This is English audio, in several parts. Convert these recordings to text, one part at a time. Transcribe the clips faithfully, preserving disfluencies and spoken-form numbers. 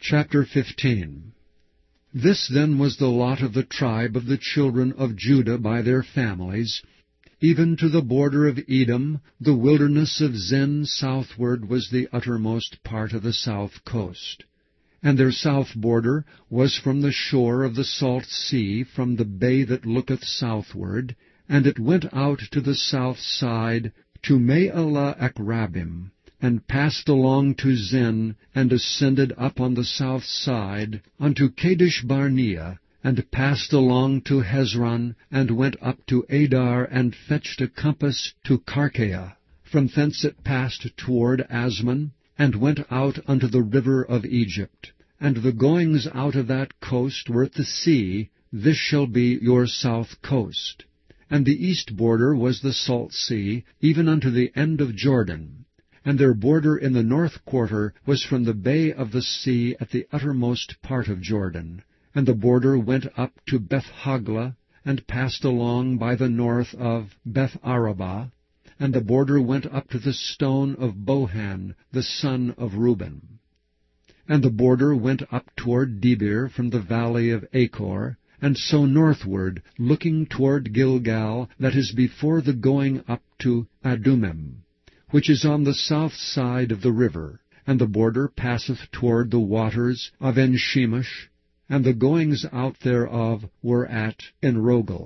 Chapter fifteen. This then was the lot of the tribe of the children of Judah by their families, even to the border of Edom. The wilderness of Zin southward was the uttermost part of the south coast. And their south border was from the shore of the salt sea, from the bay that looketh southward, and it went out to the south side to Maalah Akrabim, and passed along to Zin, and ascended up on the south side unto Kadesh Barnea, and passed along to Hezron, and went up to Adar, and fetched a compass to Karkea. From thence it passed toward Asmon, and went out unto the river of Egypt. And the goings out of that coast were at the sea. This shall be your south coast. And the east border was the salt sea, even unto the end of Jordan. And their border in the north quarter was from the bay of the sea at the uttermost part of Jordan. And the border went up to Beth-hagla, and passed along by the north of Beth-arabah. And the border went up to the stone of Bohan, the son of Reuben. And the border went up toward Debir from the valley of Achor, and so northward, looking toward Gilgal, that is before the going up to Adumim, which is on the south side of the river. And the border passeth toward the waters of Enshemish, and the goings out thereof were at Enrogel.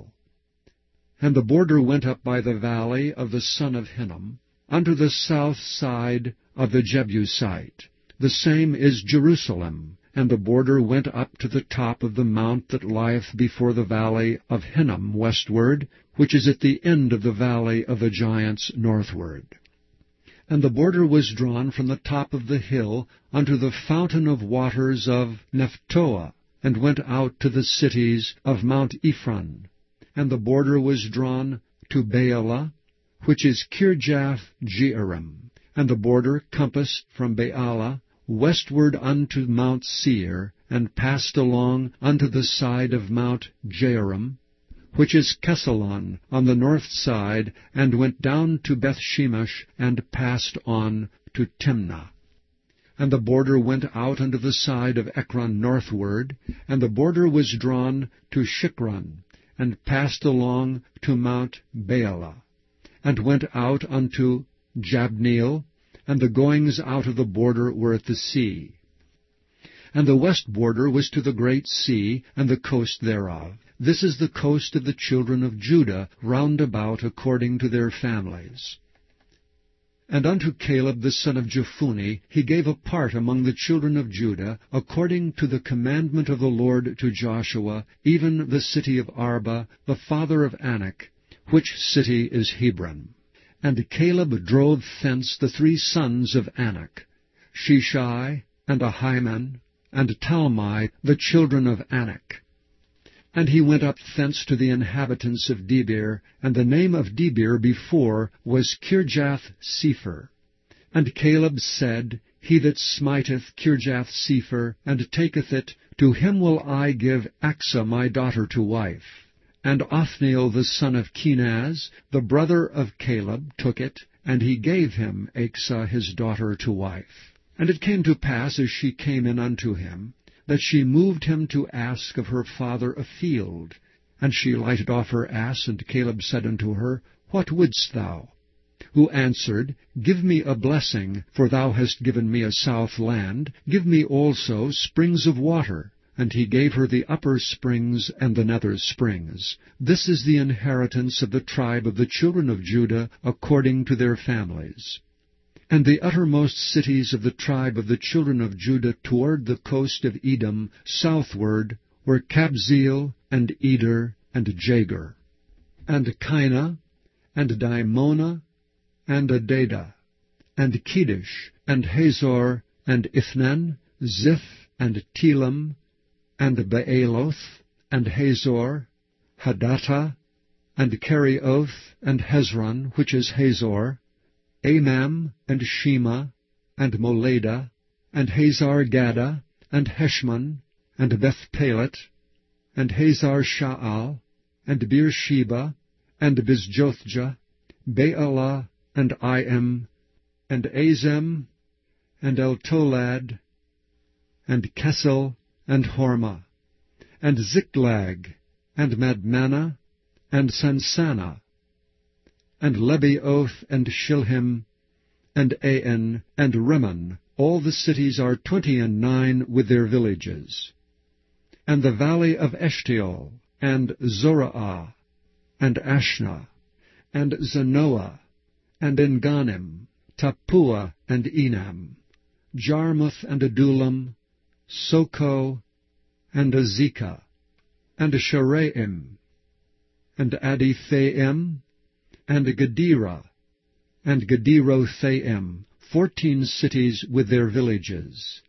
And the border went up by the valley of the son of Hinnom, unto the south side of the Jebusite. The same is Jerusalem. And the border went up to the top of the mount that lieth before the valley of Hinnom westward, which is at the end of the valley of the giants northward. And the border was drawn from the top of the hill unto the fountain of waters of Nephtoah, and went out to the cities of Mount Ephron. And the border was drawn to Baalah, which is Kirjath-jearim. And the border compassed from Baalah westward unto Mount Seir, and passed along unto the side of Mount Jearim, which is Kesalon on the north side, and went down to Bethshemesh, and passed on to Timnah. And the border went out unto the side of Ekron northward, and the border was drawn to Shikron, and passed along to Mount Baalah, and went out unto Jabneel, and the goings out of the border were at the sea. And the west border was to the great sea, and the coast thereof. This is the coast of the children of Judah, round about according to their families. And unto Caleb the son of Jephunneh he gave a part among the children of Judah, according to the commandment of the Lord to Joshua, even the city of Arba, the father of Anak, which city is Hebron. And Caleb drove thence the three sons of Anak, Sheshai, and Ahiman, and Talmai, the children of Anak. And he went up thence to the inhabitants of Debir, and the name of Debir before was Kirjath-sepher. And Caleb said, He that smiteth Kirjath-sepher, and taketh it, to him will I give Achsah my daughter to wife. And Othniel the son of Kenaz, the brother of Caleb, took it, and he gave him Achsah his daughter to wife. And it came to pass, as she came in unto him, that she moved him to ask of her father a field. And she lighted off her ass, and Caleb said unto her, What wouldst thou? Who answered, Give me a blessing, for thou hast given me a south land. Give me also springs of water. And he gave her the upper springs and the nether springs. This is the inheritance of the tribe of the children of Judah, according to their families. And the uttermost cities of the tribe of the children of Judah toward the coast of Edom, southward, were Kabzeel, and Eder, and Jagur, and Kinah, and Dimona, and Adadah, and Kedesh, and Hazor, and Ithnan, Ziph, and Telam, and Baaloth, and Hazor, Hadattah, and Kerioth, and Hezron, which is Hazor, Amam, and Shema, and Moladah, and Hazar-Gaddah, and Heshmon, and Bethpelet, and Hazar-Shaal, and Beersheba, and Bizjothjah, Baalah, and Iam, and Azem, and Eltolad, and Kesel, and Hormah, and Ziklag, and Madmannah, and Sansannah, and Lebaoth, and Shilhim, and Ain, and Rimmon. All the cities are twenty and nine with their villages. And the valley of Eshtaol, and Zorah, and Ashna, and Zanoah, and Enganim, Tappuah, and Enam, Jarmuth, and Adullam, Soko, and Azekah, and Sharaim, and Adithaim, and Gedera, and Gederothaim, fourteen cities with their villages,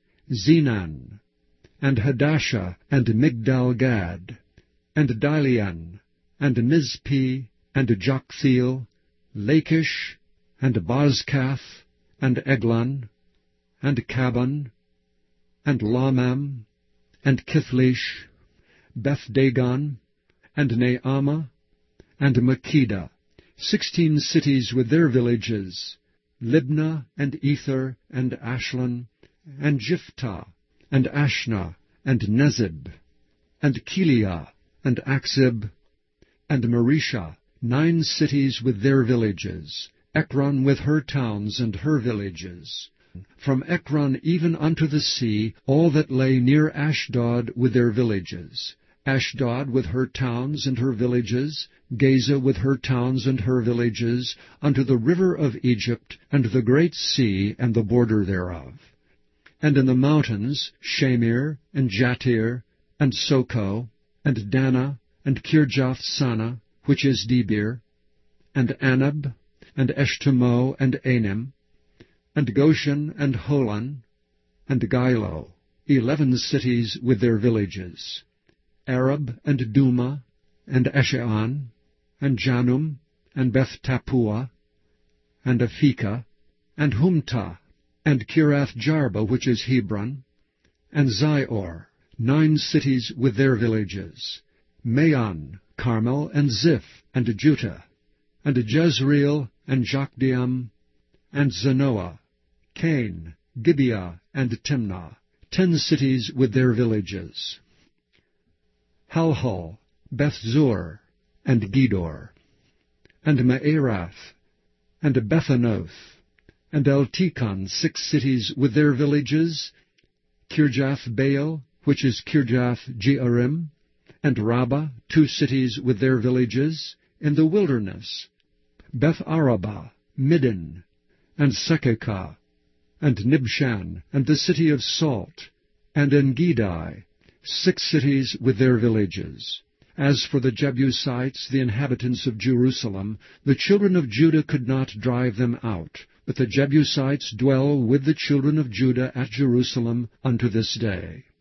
Zenan, and Hadashah, and Migdal-gad, and Dilean, and Mizpi, and Joktheel, Lachish, and Bozkath, and Eglon, and Caban, and Lamam, and Kithlish, Beth-dagon, and Naamah, and Makkedah, sixteen cities with their villages, Libnah, and Ether, and Ashlon, and Jiphthah, and Ashna, and Nezib, and Keliah, and Aksib, and Mareshah, nine cities with their villages, Ekron with her towns and her villages. From Ekron even unto the sea, all that lay near Ashdod with their villages, Ashdod with her towns and her villages, Gaza with her towns and her villages, unto the river of Egypt, and the great sea, and the border thereof. And in the mountains, Shamir, and Jatir, and Soko, and Dana, and Kirjath-Sana, which is Debir, and Anab, and Eshtemoh, and Anim, and Goshen, and Holon, and Gilo, eleven cities with their villages, Arab, and Duma, and Eshean, and Janum, and Beth-Tappuah, and Aphekah, and Humtah, and Kirath-Jarba, which is Hebron, and Zior, nine cities with their villages, Maon, Carmel, and Ziph, and Juttah, and Jezreel, and Jokdeam, and Zanoah, Cain, Gibeah, and Timnah, ten cities with their villages, Halhul, Beth-zur, and Gedor, and Maarath, and Bethanoth, and Eltekon, six cities with their villages, Kirjath-baal, which is Kirjath-jearim, and Rabbah, two cities with their villages, in the wilderness, Beth-arabah, Middin, and Sekekah, and Nibshan, and the city of Salt, and Engedi, six cities with their villages. As for the Jebusites, the inhabitants of Jerusalem, the children of Judah could not drive them out, but the Jebusites dwell with the children of Judah at Jerusalem unto this day.